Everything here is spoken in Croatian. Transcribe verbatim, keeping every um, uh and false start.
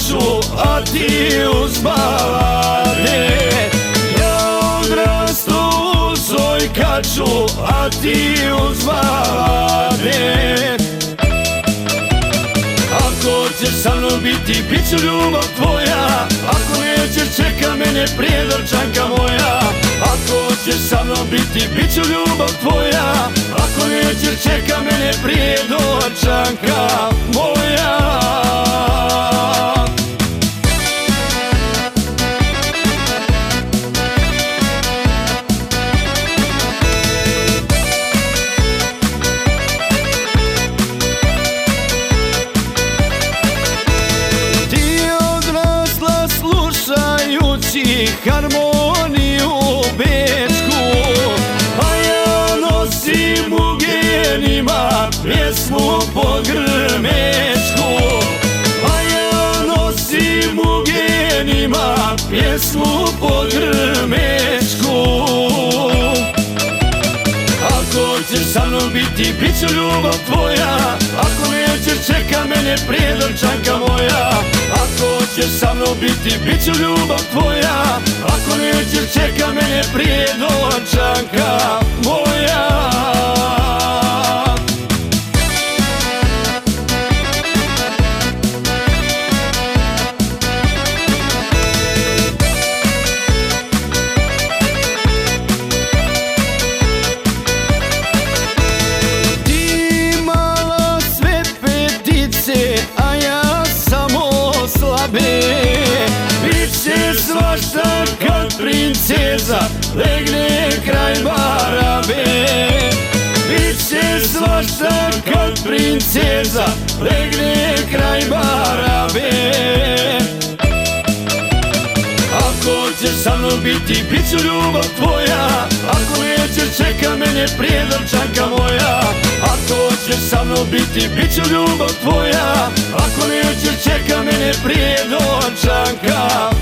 kaču, a ti uz balade. Ja odrastu u svoj kaču, a ti uz balade. Ako ćeš sa mnom biti, bit ću ljubav tvoja. Ako nećeš, čeka mene prijedorčanka moja. Ako ćeš sa mnom biti, bit ću ljubav tvoja. Ako nećeš, čeka mene prijedorčanka moja. Harmoniju bečku, a ja nosim u genima pjesmu pogrmečku. A ja nosim u genima pjesmu pogrmečku. Ako ćeš sa mnom biti, bit ću ljubav tvoja. Ako nećeš, čeka mene prijedorčanka moja. Ako ćeš sa mnom biti, bit ću ljubav tvoja. Ako nećeš, čeka mene prijedorčanka moja. Biće svašta kad princeza legne kraj barabe. Biće svašta kad princeza legne kraj barabe. Ako ćeš sa mnom biti, bit ću ljubav tvoja. Ako nećeš, čeka mene prijedorčanka moja. Ako ćeš sa mnom biti, bit ću ljubav tvoja. Ako nećeš, čeka mene prijedorčanka